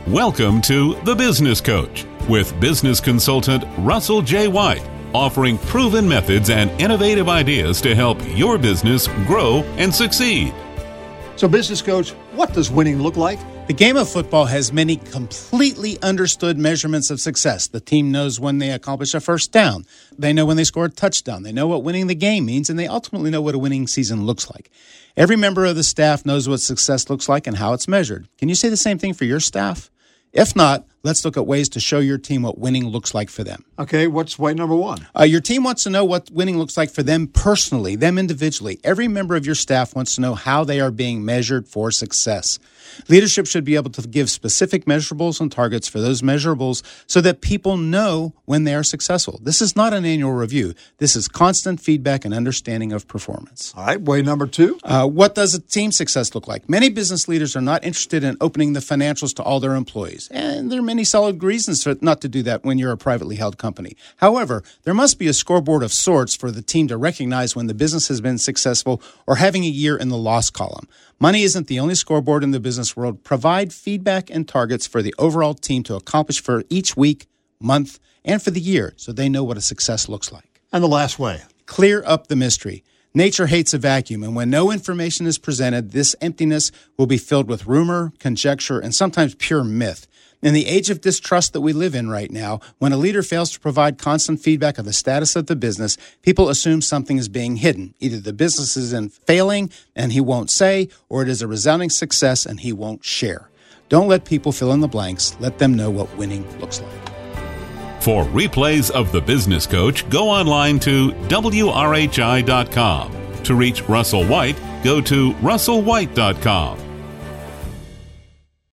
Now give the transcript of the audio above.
Welcome to The Business Coach with business consultant Russell J. White, offering proven methods and innovative ideas to help your business grow and succeed. So, Business Coach, what does winning look like? The game of football has many completely understood measurements of success. The team knows when they accomplish a first down. They know when they score a touchdown. They know what winning the game means, and they ultimately know what a winning season looks like. Every member of the staff knows what success looks like and how it's measured. Can you say the same thing for your staff? If not, let's look at ways to show your team what winning looks like for them. Okay, what's way number one? Your team wants to know what winning looks like for them personally, them individually. Every member of your staff wants to know how they are being measured for success. Leadership should be able to give specific measurables and targets for those measurables so that people know when they are successful. This is not an annual review. This is constant feedback and understanding of performance. All right, way number two? What does a team success look like? Many business leaders are not interested in opening the financials to all their employees, and there are many solid reasons not to do that when you're a privately held company. However, there must be a scoreboard of sorts for the team to recognize when the business has been successful or having a year in the loss column. Money isn't the only scoreboard in the business world. Provide feedback and targets for the overall team to accomplish for each week, month, and for the year so they know what a success looks like. And the last way? Clear up the mystery. Nature hates a vacuum, and when no information is presented, this emptiness will be filled with rumor, conjecture, and sometimes pure myth. In the age of distrust that we live in right now, when a leader fails to provide constant feedback of the status of the business, people assume something is being hidden. Either the business is failing and he won't say, or it is a resounding success and he won't share. Don't let people fill in the blanks. Let them know what winning looks like. For replays of The Business Coach, go online to WRHI.com. To reach Russell White, go to RussellWhite.com.